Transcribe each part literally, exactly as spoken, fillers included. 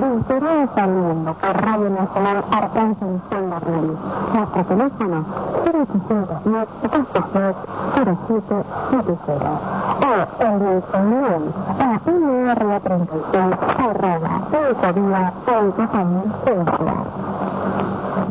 Desde saliendo por Radio Nacional Arcángel Juan Barril. Nuestro teléfono cero ochocientos diez, doscientos cero siete siete cero. O el de email a m r treinta y seis arroba ecovía punto com punto ar.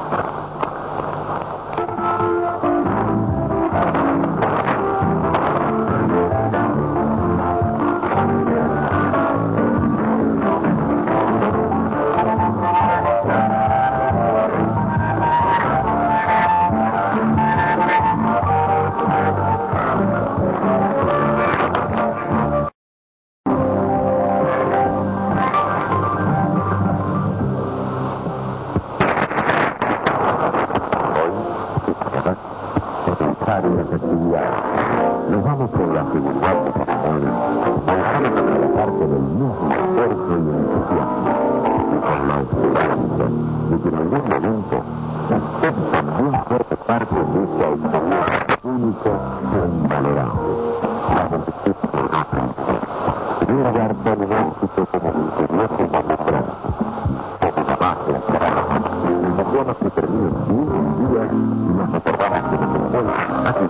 Nos vamos con la seguridad de que volvamos a trabajar con el mismo esfuerzo y entusiasmo y con la esperanza de que en algún momento usted también forme parte de esta experiencia única e invalorable. La multitud por ejemplo debe dar tan éxito como misterioso mamograma, como la base esperanza. Imaginamos que terminen bien el día y nos acordamos que nos encuentra aquí.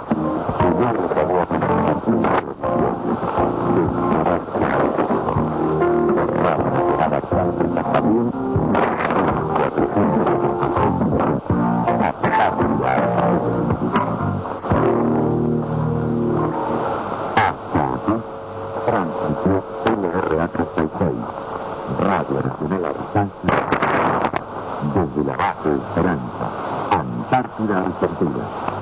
Radio Nacional Arcángel, desde la base Esperanza, Antártida Argentina.